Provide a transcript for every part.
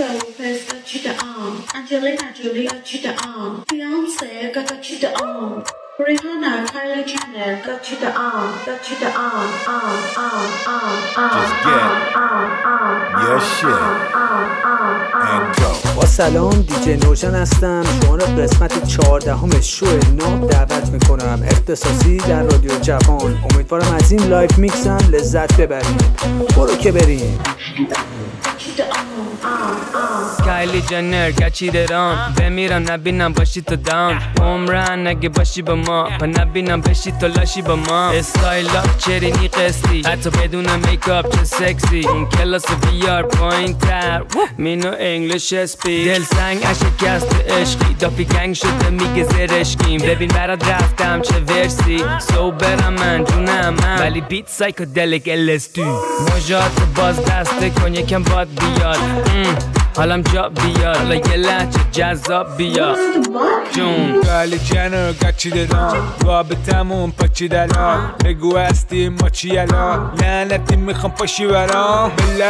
Lopez got cheated on, Angelina Jolie got cheated on, Beyonce got cheated on, Rihanna, Kylie Jenner got cheated on, Just get your shit and go. با سلام دیجی نوشن هستم. شما را قسمت 14 شو ناب دعوت میکنم، اختصاصی در رادیو جوان. امیدوارم از این لایف میکسم لذت ببرید. برو که بریم. کایلی جنر گچیدران بمیرم نبینم باشی تو داون، عمرن نگه باشی با ما پا نبینم بشی تو لاشی با ما. استایل لاک چرینی قسطی حتی بدون میکاپ چه سکسی، اون کلاس بیار پایین تر مینو انگلیش اسپی. دل سنگ اشکست تو عشقی دافی گنگ شده میگه زرشکیم. ببین برات رفتم چه ورسی سوبرم من جونم من، ولی بیت سایکودلیک LSD. مجات باز دسته کن یکم باد بیاد، حالم جا بیاد، حالا یه لحچه جذاب بیاد جون. کایلی جنر گچیدران رابطمون پاچیده الان، بگو هستی ما چی الان، لعنتی میخوام پاشی برام.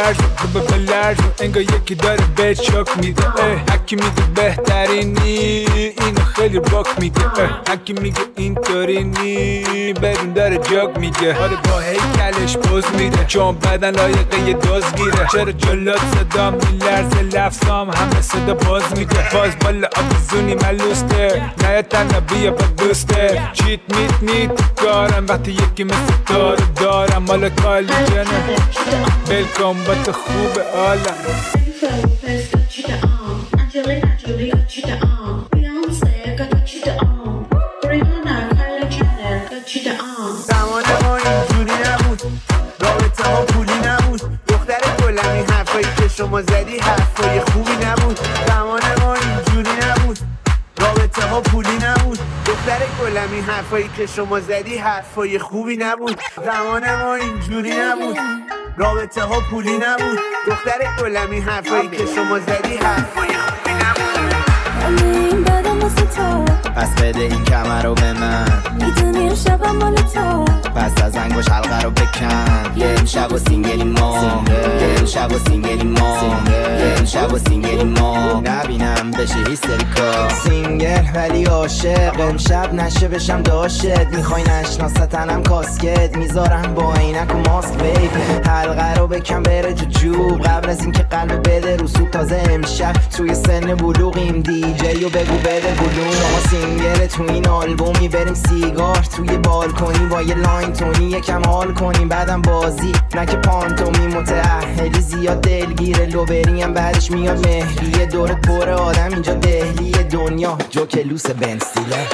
بلرز انگار یکی داره بهت شاک میده، هکی میگه بهترینی اینو خیلی باک میگه، هکی میگه اینطوری نی بدون داره جاک میگه. آره با هیکلش پوز میده چون بدن لایقه یه دوز گیره. چرا جلات صدا میلرزه لفظام همه صدا باز میده. باز بالا آبزونی ملوسته نه تنها بیا با دوسته. چیت میت کارم وقتی یکی مثل دارو دارم. مالا کایلی جنر بلکن با تو خوب عالم. Lopez got cheated on, Angelina Jolie got cheated on, Beyonce got cheated on, Rihanna, Kylie Jenner got cheated on. زمان ما اینجوری نبود، رابطه ها پولی نبود. دختر گلمی حرفایی که شما زدی حرفای خوبی نبود. زمان ما اینجوری نبود، رابطه ها پولی نبود. دختر گلمی حرفایی که شما زدی حرفای خوبی نبود. زمان ما اینجوری نبود، رابطه ها پولی نبود. دختر گلمی حرفایی که شما زدی حرفای خوبی نبود. این بدم واسه تو، پس بده این کمر رو به من، میدونی شبم مال تو. پس از انگوش حلقه رو بکن. یه امشب و سینگلی ما، یه امشب و سینگلی ما، یه امشب و سینگلی ما. نبینم بشه هیستریکا سینگل ولی عاشق. امشب نشه بشم داشت، میخوای نشناستنم کاسکت. میذارم با عینک و ماسک بیب، حلقه رو بکن بره جو قبل از اینکه قلب بده رسوب. تازه امشب توی سن بلوغیم، دیجی و بگو بده بلوغ. شما سینگل تو این آلبومی، بریم سیگار توی بالکنی با یه لاین تونی یکم حال کنیم. بعدم بازی نکه پانتومی، متأهلی زیاد دلگیره. لو بریم بعدش میاد مهریه. دورت پر آدم اینجا دهلی دنیا جوکلوس بن استیلر.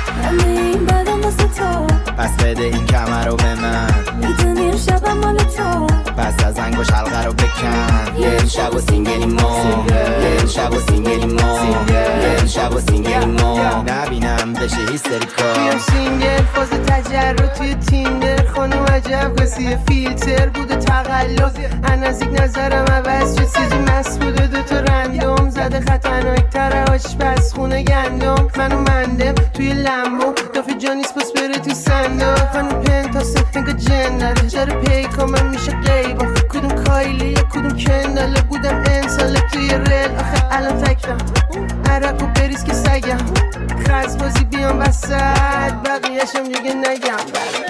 این بدم واسه تو، پس بده این کمر رو به من، میدونی شبم مال تو. پس از انگوش حلقه رو بکن. یه امشب و سینگلی ما، یه امشب و سینگلی ما، یه امشب و سینگلی ما. نبینم بشه هیستریکا. بیام سینگل فاز تجربه توی تیندر. خانم عجب قصیه فیلتر بوده تقلب. نزدیک نظرم عوض شد، چیزی مست بوده دوتا رندوم زده. خطرناک تر آشپز خونه گندم. منو مندم توی لمبو دافی جانیس پس بره تو صندوق. خانم پنتاسه انگا جنره جره پیکا من میشه قیبا. کدوم کایلی یا کدوم کنداله بودم انساله توی ریل. آخه الان تکرم عرق و بریز که سگم خرز بازی بیام وسط بقیهشم دیگه نگم.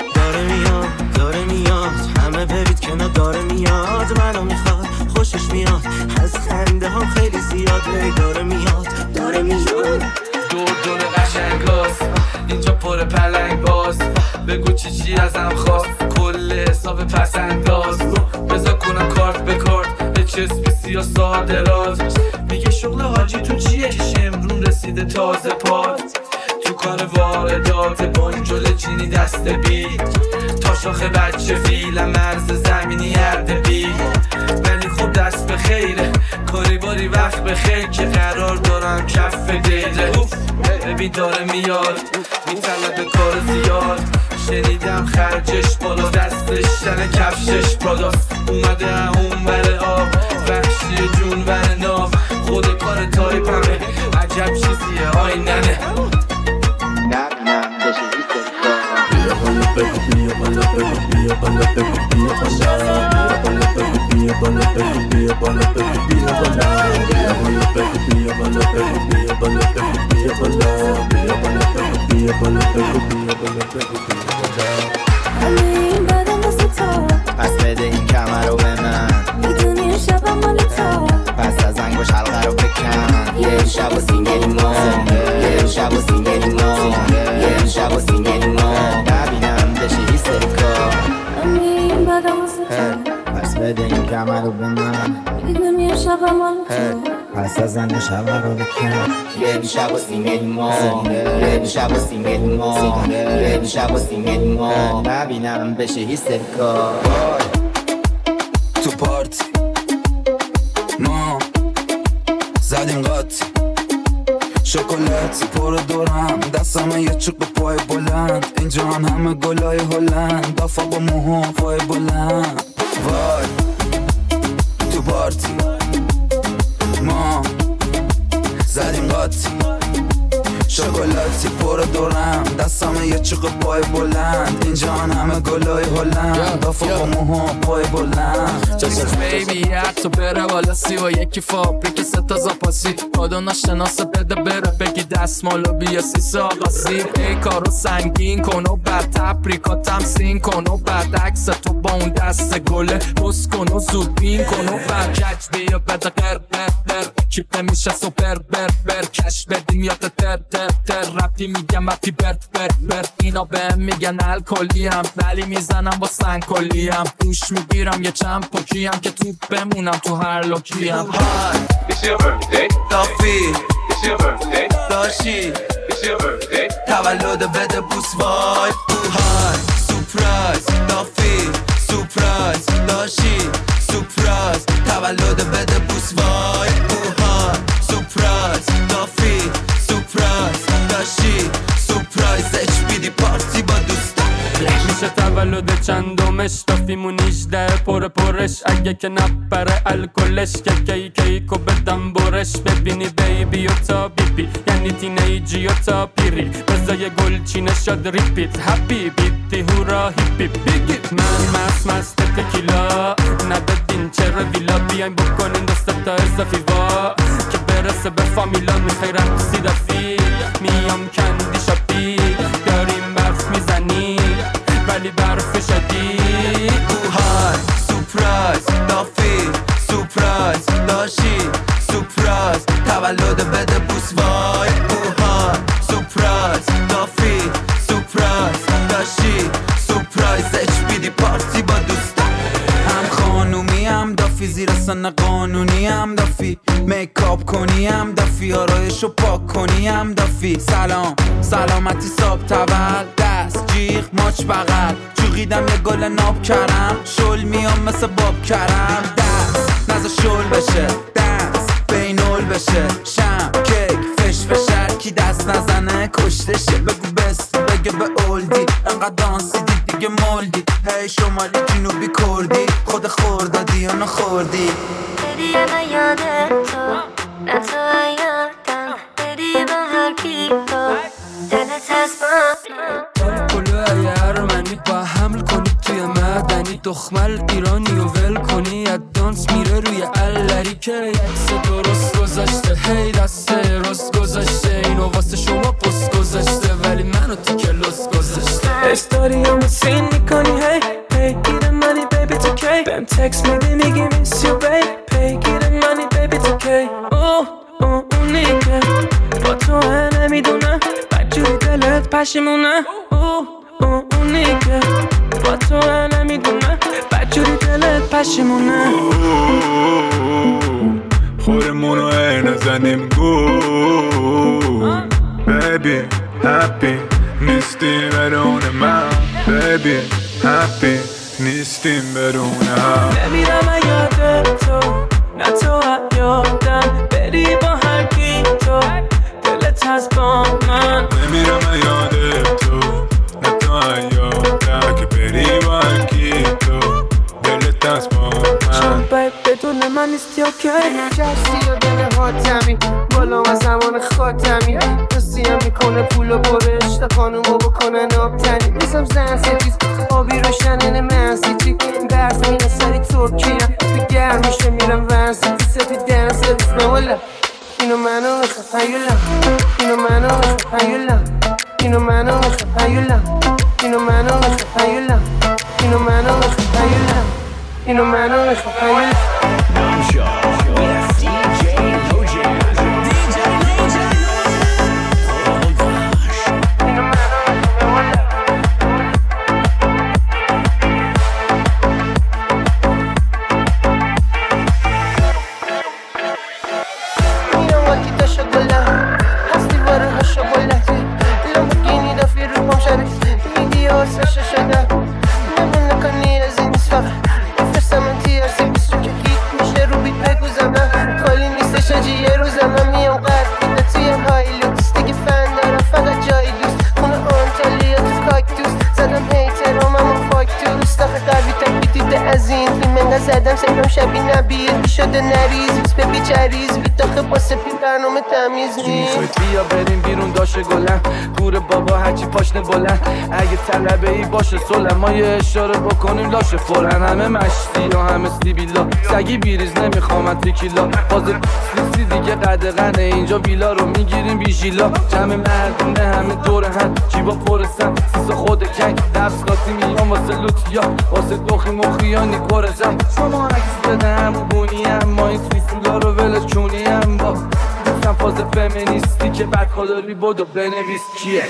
داره میاد همه برید کنار. داره میاد منو میخواد خوشش میاد از خنده هم خیلی زیاده. داره میاد دور قشنگاست اینجا پر پلنگ باز. بگو چی ازم خواست کل حساب پس انداز. بذار کنم کارت به کارت HSBC یا صادرات. میگه شغل حاجی تو چیه؟ شمرون رسیده تازه پات تو کار واردات. بنجل چینی دست بی تا شاخه بچه فیلم مرز زمینی اردبی. ولی خب دست به خیره کاری باری وقت به خیر که قرار دارم کف دیره. ببین داره میاد میطلب کار زیاد. شنیدم خرجش بالا دستش تن کفشش پاداست. اومده اون بره آب وحشی جون بره ناب. خود کار تایپ همه عجب چیزیه آیننه. نبینم بشه هیستریکا. بیا بالا بگو بیا بالا بگو بیا بالا بگو بیا بالا بیا بالا بگو بیا بالا بگو بیا بالا بگو بیا بالا. همه این بدم واسه تو، پس بده این کمر رو به من. میدونی شبم مال تو، پس از انگوش حلقه رو بکن. یه شب و سینگلی ما، یه شب و سینگلی ما، یه شب و سینگلی ما. نبینم بشی هیستریکا. همه این بدم واسه تو، پس بده این کمر رو به من. میدونی شبم مال تو، پس از انگوش حلقه رو بکن. یه شب و سینگلی ما، یه شب و سینگلی ما، یه شب و سینگلی ما. نبینم بشی هیستریکا. تو پارتی ما زدیم قاطی شکلاتی پر دورم دستم یه چوب پای بلند اینجان همه گلای هلند دافا با موها پای بلند وای تو پارتی ما زدیم قاطی شکلاتی پر دورم دستم یه چوب پای بلند اینجان همه گلای هلند دافا با موها پای بلند چشم بیبی حتی بره بالا 31 فابریک ستا زاپاسی کادو ناشناسه بده بره بگی دستمالو بیا 30 آقاسی ای کارو سنگین کن و بعد تبریکا تمسین کن و بعد عکس تو با اون دست گله بس کن و زود بین کن و بعد کچ بیا بده قر کیپ نمیشه سوپر بر کش بدیم یاد تر رفتی میگم وقتی برت اینا بهم میگن الکلی هم ولی میزنم با سنگ کلی هم دوش میگیرم یه چند پاکی هم که تو بمونم تو هر لوکی هم It's your birthday دافی It's your birthday داشی It's your birthday تولد بده بوس وای های سورپرایز دافی سورپرایز داشی سورپرایز تولد بده بوس وای های سورپرایز دافی سورپرایز داشی سورپرایز اچ پارتی با دوستان میشه تولد چندمش دافیمون 18 پرش اگه که نپره الکلش که کیکو بدم برش ببینی بیبی و تا بیبی یعنی تینیجی و تا پیری بزای گلچینه شد ریپیت هپی بیتی هورا هیپی بیگی من مست تکیلا ندادین چرا ویلا بیاین بکنین دست تا اضافی وا که برسه به فامیلا میخوای رقصی دافی میام کندی شاپی داریم برف میزنی ولی برف شدید های سورپرایز دافی سورپرایز داشی سورپرایز تولد بده بوس وای های سورپرایز دافی سورپرایز داشی سورپرایز اچ پارتی با دوستان هم خانومی هم دافی زیر سن قانونی هم دافی میکاپ کنی هم دافی آرایشو پاک کنی هم دافی سلامتی ساب تول دست جیغ ماچ بغل چوقیدم یه گل ناب کرم شل میام مثل باب کرم دست نزا شل بشه دست بینول بشه شم کیک فش کی دست نزنه کشتشه بگو بست بگه به اولدی انقدر دانسیدی دیگه مولدی هی شمالی جنوبی کردی خود خوردادی یا نخوردی بری من یادت تو نه تو یادم بری با هر پیکا دلت هست با کلو ارمنی با حمل کنی توی مدنی دخمل ایرانی و ول کنی دانس میره روی الری که یکس درست گذاشته هی دست راست گذاشته اینو واسه شما پست گذاشته ولی منو تو کلاس گذاشته استوریامو سین میکنی هی گیر منی بیبی تو کی بهم تکس میدی میگی میس یو بی گیر منی بیبی تو کی اونی که با تو نمیدونه بدجوری دلت پشیمونه اونی که با تو نمیدونه بدجوری دلت پشیمونه خورمونو نزنیم گو بیبی هپی نیستیم بدون من بیبی هپی نیستیم بدون هم نمیرم یادت تو نه تو یادم بری با هر کی تو دلت هست با من نمیرم یادت تو نه تو یادم که بری با هر کی تو دلت هست با من بدون من نیستی اوکی جستی و دل حاتمی بالا و زمان خاتمی دوستی هم میکنه پول و برش تا خانومو بکنن آبتنی میزم زن ستیز آبی روشنن من سیتی برف مینه سری ترکیم به گرم میشه میرم ون سیتی سفید دن سرویس نوالا اینو منو میخوام هیولا اینو منو میخوام هیولا اینو منو میخوام هیولا اینو منو میخوام اینو منو میخوام اینو منو میخوام زدم سیرم شبی نبیر شده نریز به بیچریز بیتاخه با سپی برنامه تمیز نیست بیا بریم بیرون داشه گلن گور بابا هرچی پاشنه بلند اگه طلبه ای باشه سلم ما یه اشاره بکنیم لاشه فورن همه مشتی یا همه سیبیلا سگی بیریز نمیخوام تکیلا باز سیسی دیگه قدغنه اینجا ویلا رو میگیریم بیشیلا جمع مردونه همه دور هم جیبا پرسن سیسا خود کنگ دفت قاطی میام واسه لوتیا واسه دوخی مخیانی کرزم شما عکس بده همون بونی هم ما این سویسولا رو ولش چونی هم با گفتم فاز فمینیستی که بعد خداری بودو بنویس کیه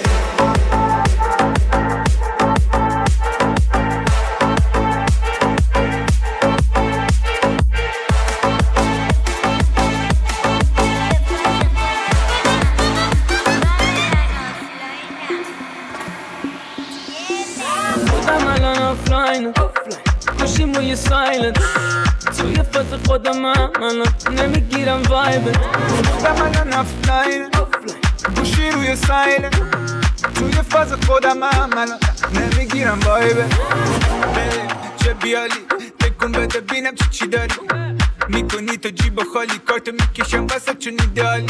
بودم الان آفلاین گوشیم روی سایلنت توی فاز خودم الان نمیگیرم وایبت بودم الان آفلاین گوشی روی سایلنت توی فاز خودم الان نمیگیرم وایبت چه بیالی تکون بده بینم چی داری میکنی تو جیب خالی کارتو میکشم واسه چون ایدالی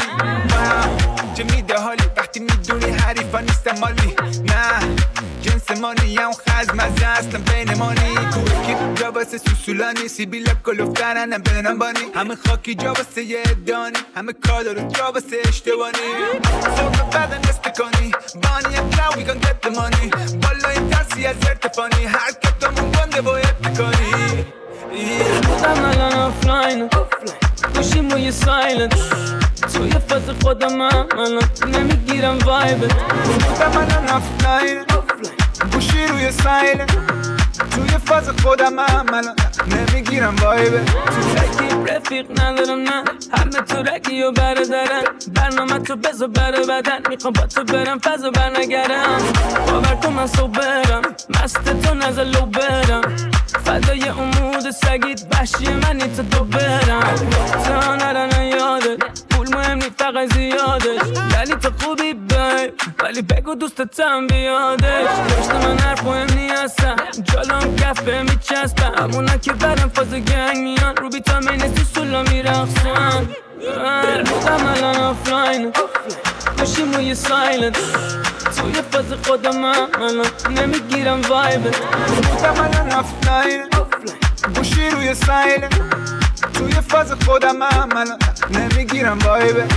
چه میده حالی وقتی میدونی حریفا نیستم مالی نه جنس مانی هم خز مزه اصلا بین مانی کوکی جا واسه سوسولانی سیبیلا کلوفترنم بینم بانی همه خاکی جا واسه یه دانی همه کار دارو جا واسه اشتبانی صبح بدن استکانی بانی now we gon get the money بالا این ترسی از ارتفانی حرکتمون گنده باید بکنی بودم الان آفلاین گوشیم روی سایلنت توی فاز خودم الان نمیگیرم وایبت بودم الان آفلاین گوشی روی سایلنت توی فاز خودم الان نمیگیرم وایبت تو رکی رفیق ندارم نه همه تو رکی و برادرن برنامه تو بزو بره بدن میخوام با تو برم فاز و برنگرم باور کن من صبرم مست تو نزل لو برم فدای امود سگید بشی منی تو دو برم تا نرن یادت پول مهم نی فقط زیادش ولی تو خوبی بیب ولی بگو دوستتم بیادش پشت من حرف مهم نی هستم جلوم کف به میچسبم همونا که برم فاز گنگ میان رو بیتامین سوسولا میرخصن بودم الان آفلاین گوشیم روی سایلنت توی فاز خودم الان نمیگیرم وایبت بودم الان آفلاین گوشی روی سایلنت توی فاز خودم الان نمیگیرم وایبت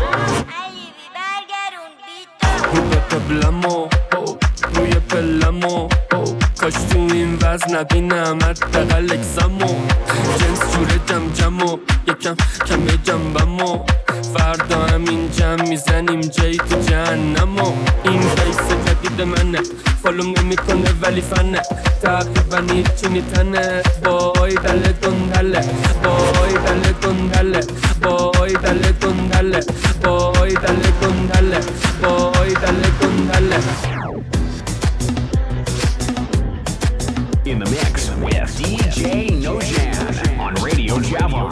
رو به قبلمو روی پلمو کاش تو این وزن نبینم حداقل اکسمو جنس جوره جمجمو یکم کمه جنبمو فردا همین جمع میزنیم جایی تو جهنمو این بیس جدید منه فالوم نمیکنه ولی فنه تقریبا هیچی نیتنه بای دل دندله بای دل دندله بای دل دندله بای دل دندله بای دل دندله In the mix with DJ Nojan on Radio Javon.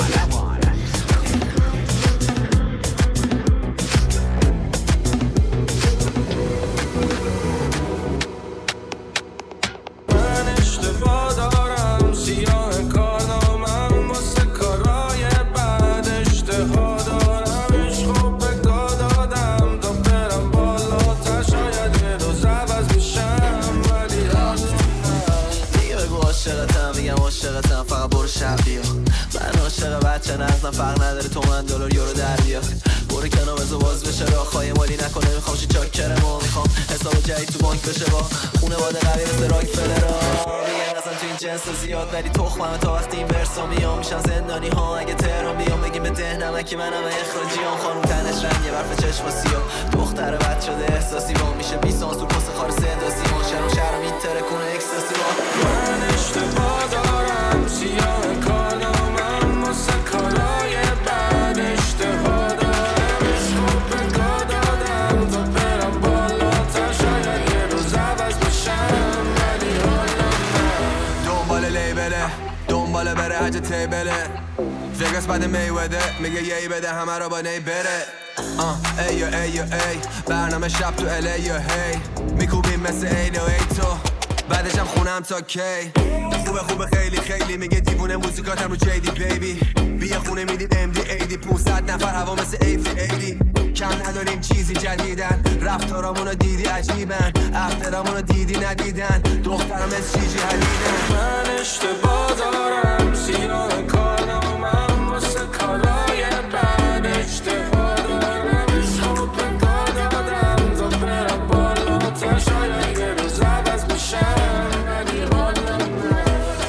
من عاشق بچه نقدم فرق نداره تومن دلار یورو در بیاد برو برو کنار بذار باز بشه راه خواهی مالی نکنه میخوام شی چاکرمو میخوام حساب جدید تو بانک بشه با خونواده قوی مثل راک فلرا میگن اصلا تو این جنس زیاد ولی تخمم تا وقتی این ورسا میام میشن زندانی ها اگه تهران بیام بگیم به ده نمکی منم اخراجیام خانم تنش رنگه برف چشم سیاه دختر بد شده احساسی با میشه 20 سانسور پست خار صدا سیمان شهر میتره کنه اکستاسی با من اشتباه دارم سیاه کالامم واسه کالای بد اشتباه دارم عشق بگاه دادم تا برم بالا تا شاید یه روز عوض بشم ولی حالا من دنبال لیبله دنبال بره حج تیبله وگاس بعد میوده میگه یهی بده همه رو با نی بره ایو ایو ای برنامه شب تو الی هی میکوبیم مثل این و ای تو بعدشم خونم تا کی خوبه خیلی خیلی میگه دیوونه موزیکاتم رو جیدی بیبی بیا خونه میدیم امدی ایدی 500 نفر هوا مثل ایفی ایدی کم نداریم چیزی جدیدن رفتارامونو دیدی عجیبن افترامونو دیدی ندیدن دخترم از چیجی حلیدن من اشتباه دارم سیاه کالامم واسه کالای بد اشتباه دارم عشق بگاه دادم تا برم بالا تا شاید یه روز عوض بشم ولی حالا نه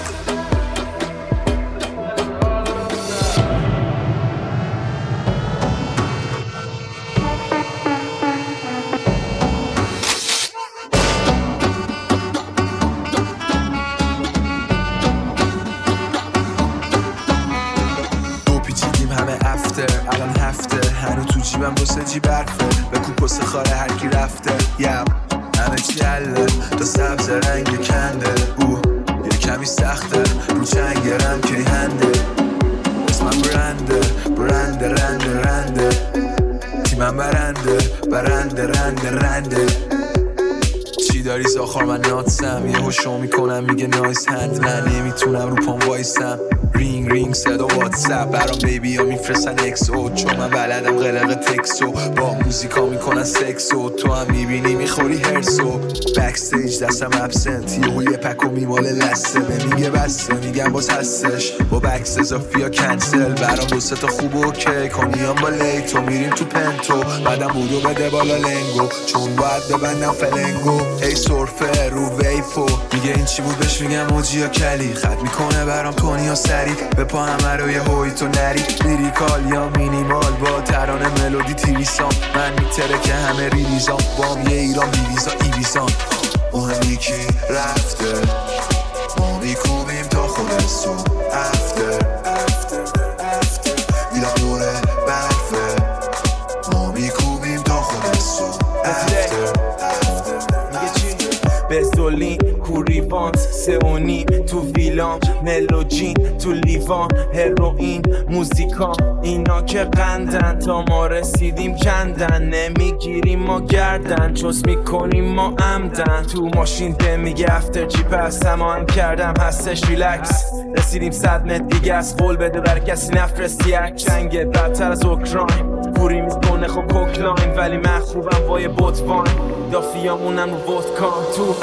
الان هفته هنو تو جیبم دو سه جیب برفه به کوکوس خاره هرکی رفته همه چی حله تا سبز رنگ کنده یه کمی سخته رو چنگرم کی هنده اسمم برنده تیمم برنده چی داری زاخار من ناتسم یه هوشو میکنم میگه نایس هند من نمیتونم رو پام وایسم رینگ صدا واتساپ برام بیبی ها میفرستن اکسو چون من بلدم قلق تکسو با موزیکا میکنن سکسو تو هم میبینی میخوری هرسو بکستیج دستم ابسنت یه پکو میماله لسته به میگه بسته میگم باز هستش با بکس اضافی ها کنسل برام دو سه تا خوب اوکی کنیام با لیتو میریم تو پنتو بعدم بودو بده بالا لنگو چون باید ببندم فلنگو ای سورفه رو ویفو میگه این چی بود بهش میگم موجی یا کلی خط میکنه برام کنی یا سری به پا همه رو یه هوی تو نری لیریکال یا مینیمال با ترانه ملودی تیریسان من میتره که همه ریلیزان بام یه ایران بیویزا ایویزان اون یکی رفته ما میکوبیم تا خود سو افتر میلا دوره برفه ما میکوبیم تا خود سو افتر بزولین کوریوانت سئونی تو ویلام ملوجین تو لیوان هروئین موزیکا اینا که قندن تا ما رسیدیم کندن نمیگیریم ما گردن چوس میکنیم ما عمدن تو ماشین ده میگه افتر جی پس هم کردم هستش ریلکس رسیدیم 100 متر دیگه از قول بده بر کسی نفرستی یک جنگ بدتر از اوکراین پوری میزبونه خب کوکلاین ولی من خوبم وای بوتوان دافیامونم رو ودکان تو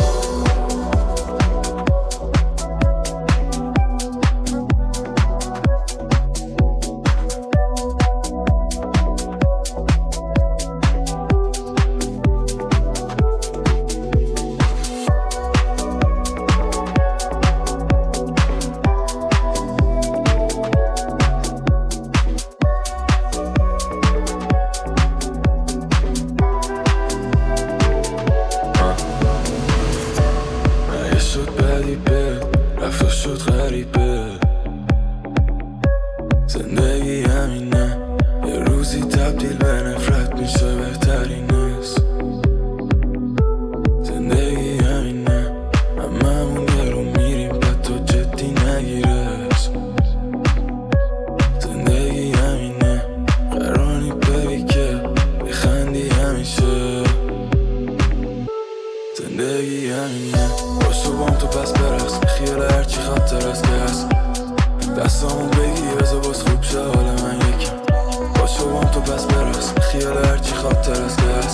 خیال هرچی خاطر است که هست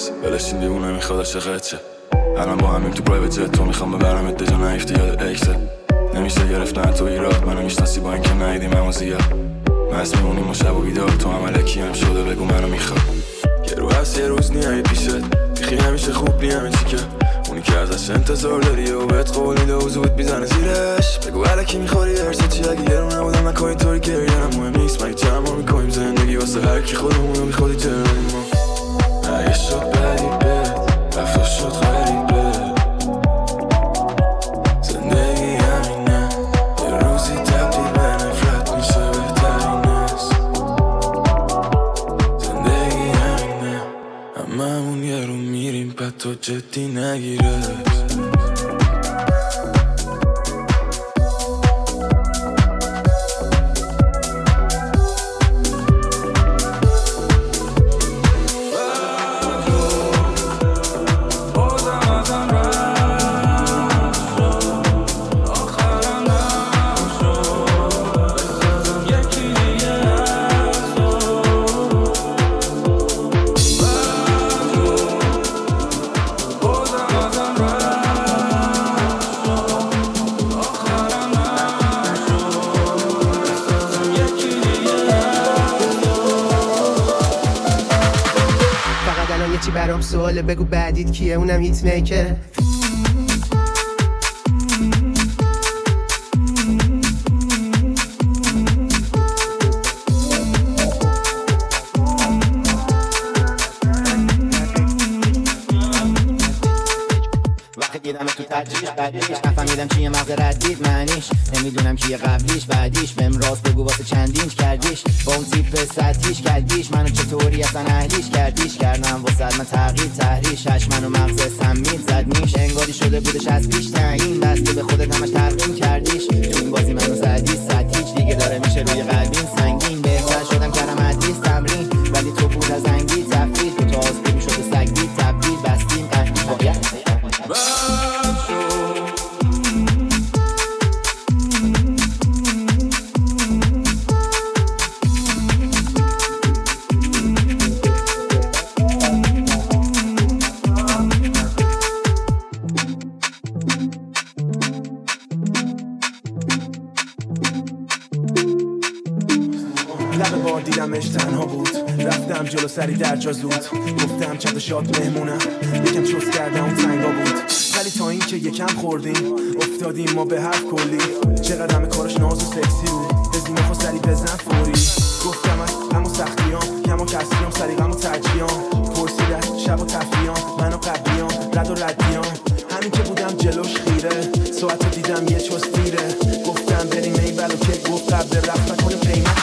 نرسه ولشین دیوونه میخواد عاشقت شه الان با همین تو پرایوت جت تو میخوام ببرم ات جا نیفتی یاد اکست نمیشه گرفتن تو ایراد منو میشناسی با اینکه ندیدیم همو زیاد مست میمونیم و شب و بیدار تو هم علکی هم شده بگو منو میخواد یه رو هست یه روز نیایی پیشت میخی همیشه خوب نی همه چی که اونی که ازش انتظار داری و بهت قول میده و زود میزنه زیرش بگو علکی میخوری هرسه چی اگه یه رو نبودم نکنی طوری که یعنم مهم نیست مگه چند ما میکنیم زندگی واسه هر کی خودمونو میخوادی ترمیم ما اگه شد بدی بد رفت شد غریبه زندگی همینه یه روزی تبدیل به نفرت میشه بهترین است زندگی همینه هممون یه رو میریم پد تو جدی نگیره برام سواله بگو بعدیت کیه اونم هیت میکره دیدم تو ترجیح بعدیش نفهمیدم چیه مغز ردید معنیش نمیدونم کیه قبلیش بعدیش بهم راست بگو واسه چندینچ کردیش با اون تیپ سطحیش کردیش منو چطوری اصلا اهلیش کردیش کردم واسه من تغییر تحریش هش منو مغز سمید زد نیش انگاری شده بودش از پیش تعیین بسته به خودت همش ترقیم کردیش تو این بازی منو زدی سطحیش دیگه داره میشه روی قلبین سنگین بهتر شدم کردم حدیث تمرین ولی تو بود از انگی تفرید تو تا آستی میشد سگی تبدیل بستیم قهدی باید جلو سری در جا زود گفتم چند شاد مهمونم یکم چوس کردم اون تنگا بود ولی تا این که یکم خوردیم افتادیم ما به حرف کلی چقدر همه کارش ناز و سکسی بود بزنیم خود سری بزن فوری گفتم از همون سختیام کم و کسیام سریقم و ترجیام پرسید از شب و تفریام من و قبلیام رد و ردیام همین که بودم جلوش خیره ساعت رو دیدم یه چوس دیره گفتم بریم این بلو که گفت قبل رفت نکنیم قیمت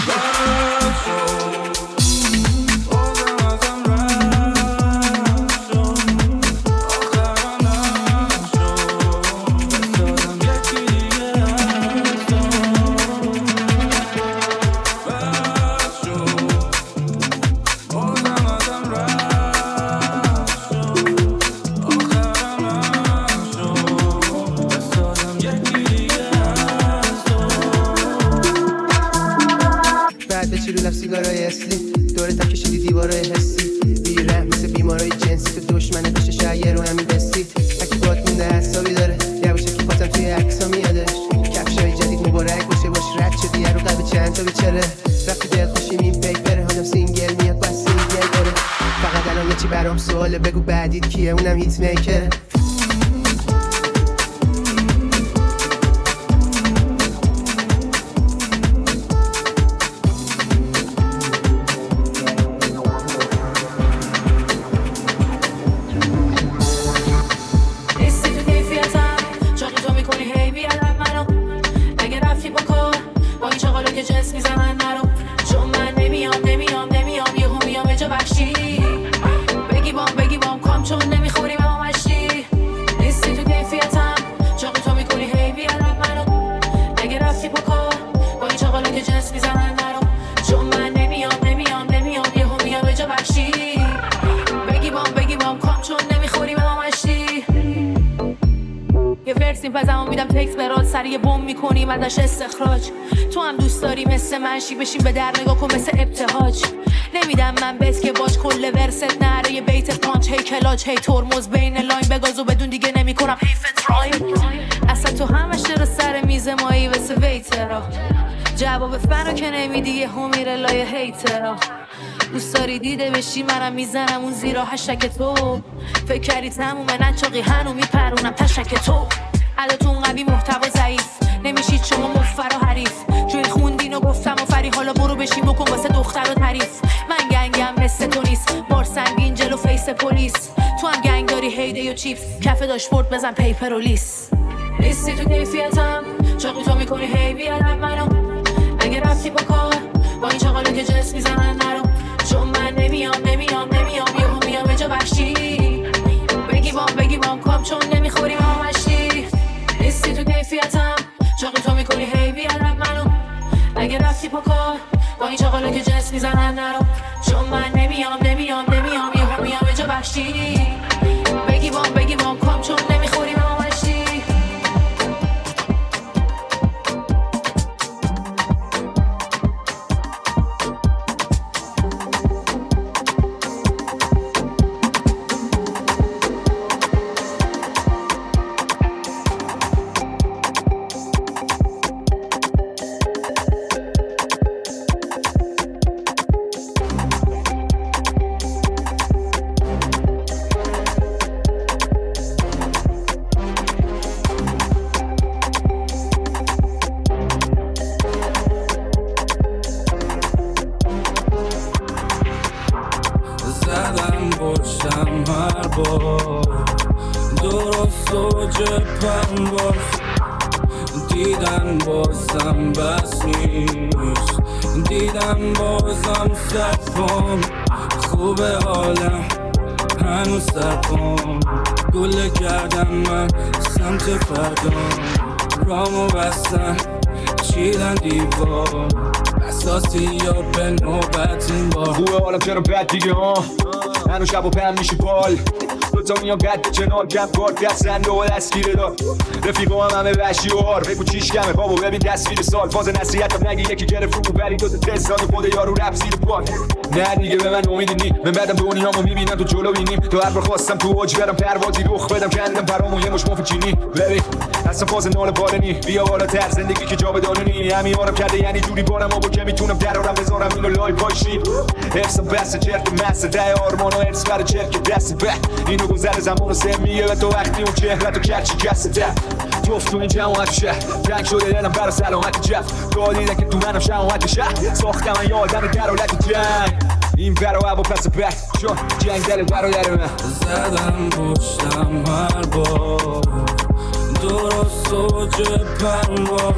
سیگارای اصلی دورت هم کشیدی دیوارای حسی بیره مثل بیمارای جنسی تو دشمنه داشته شایر رو همین بستید هکی بات مونده حسابی داره یواشه که پاتم توی عکسا میادش کفشای جدید مبارک باشه باش رد شدی رو قلب چند تا بیچاره رفتی دل خوشیم این پیپره حالم سینگل میاد بس سینگل داره فقط الان یه چی برام سواله بگو بعدیت کیه اونم هیت میکره ازش استخراج تو هم دوست داری مثل من شی بشین به در نگاه کن مثل ابتهاج نمیدم من بس که باش کل ورست نره یه بیت پانچ هی کلاج هی ترمز بین لاین بگازو بدون دیگه نمی کنم حیف ترایم. اصلا تو همش چرا سر میز مایی واسه ویترا جواب فنو که نمیدی یه همیره لای هیترا دوست داری دیده بشی منم میزنم اون زیرا هشتک تو فکر کردی تمومه نچاقی هنو میپرونم تشک تو عدتون قوی محتوا ضعیف نمیشید شما مفر و حریف جوی خوندین و گفتم و فری حالا برو بشین بکن واسه دختر و تعریف من گنگم مثل تو نیست بار سنگین جلو فیس پلیس تو هم گنگ داری هیده و چیپس کف داشبورد بزن پیپر و لیس نیستی تو کیفیتم چاقی تو میکنی هی بیادم منو اگه رفتی با کار با این چاقاله که جنس میزنن نرو چون من نمیام یهو میام اینجا وحشی بگی بام کام چون نمیخوری مامشی نیستی تو کیفیتم چاقی تو میکنی هی بیادم منو اگه رفتی با کار با این چاقاله که جنس میزنن نرو چون من نمیام یهو میام اینجا وحشی بگی بام کام چون نمیخوری مامشی دیدن بازم بس نیست دیدن بازم سرپام خوبه حالم هنوز سرپام گله کردم من سمت فردام رامو بستن چیدن دیوار اساسی یا به نوبت این بار خوبه حالم چرا بد دیگه ها هنو شب و پهم میشی پال دوتا میان قد چنار کم کار دستند و دستگیره دار رفیقا هم همه وحشی و هار بگو چیش کمه بابا ببین تصویر سال فاز نصیحتم نگی یکی گرفت رو بری دوتا تستان خود یارو رپ زیر پاد نه دیگه به من امیدی نی من بعدم دنیامو میبینم تو جلو بینیم تو هر بار خواستم تو اوج برم پروازی رخ بدم کندم پرامو یه مش مف چینی ببین اصلا فاز نال بالنی بیا بالاتر زندگی که جا بدانونی همین حالم کرده یعنی جوری بارم آبو که میتونم درارم بذارم اینو لای پایشی حفظم بس چرت مسه ده آرمان و ارس برای چرک دست به اینو گذر زمان سمیه و تو وقتی اون چهره تو کرچی جسته جفت تو این جماعت شهر جنگ شده دلم برای سلامت جف دادیدن که تو منم شماعت شهر ساختم من یادم در حالت جنگ این برا هوا پس بد چون جنگ دل برادر من زدم پشتم هر بار درست اوج پرواز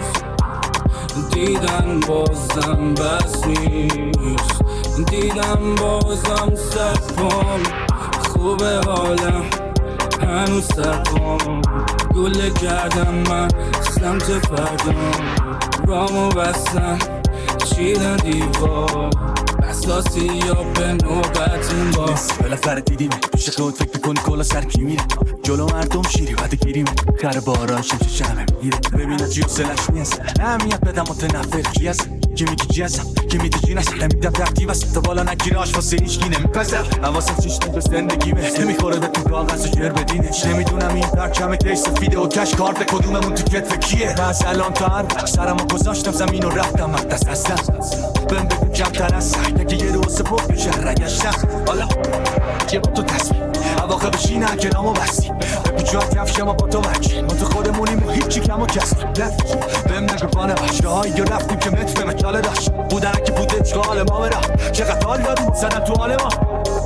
دیدن بازم بس نیست دیدم بازم سرپام خوبه حالم هنوز سرپام گله کردم من سمت فردام رامو بستن چیدن دیوار اساسی یا به نوبت این بار بالاخره دیدیم پیش خود فکر میکنی کلا سر کی میره جلو مردم شیری بعد گیریم خر باران شمشه شمه میره ببین از جیو سلش میست اهمیت بدم متنفر کی هست کی میگی جزم کی میگی جینش نمیدم ترتیب است تو بالا نگیراش واسه هیچکی نمیپسر حواسم چیشتون به زندگیمه نمیخوره به تو کاغذ و جر بدینش نمیدونم این پرچم تیش سفیده و کش کارت کدوممون تو کتف کیه من از الان تا هر سرمو گذاشتم زمین و رفتم مقدس هستم بهم بگو کمتر از سر یه روز سپرد به شهر رگشتم حالا یه با تو تصمیم اواخه بشین اکرامو بستی بگو جا کفش ما با تو وکی ما تو خودمونیم و هیچی کم و کسی بهم نگو بانه بشته هایی یا رفتیم که متر به مکاله داشت بودن که بوده اشغال ما برا چقدر حال دادیم زدن تو حال ما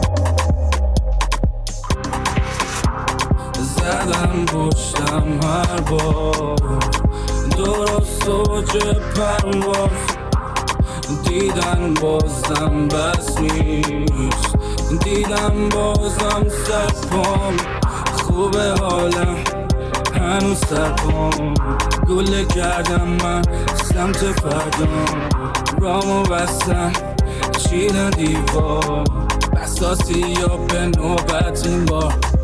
زدم پشتم هر بار درست اوج پرواز دیدن بازم بس نیست دیدم بازم سرپام خوبه حالم هنوز سرپام گله کردم من سمت فردام رامو بستن چیدن دیوار بساسی یا به نوبت این بار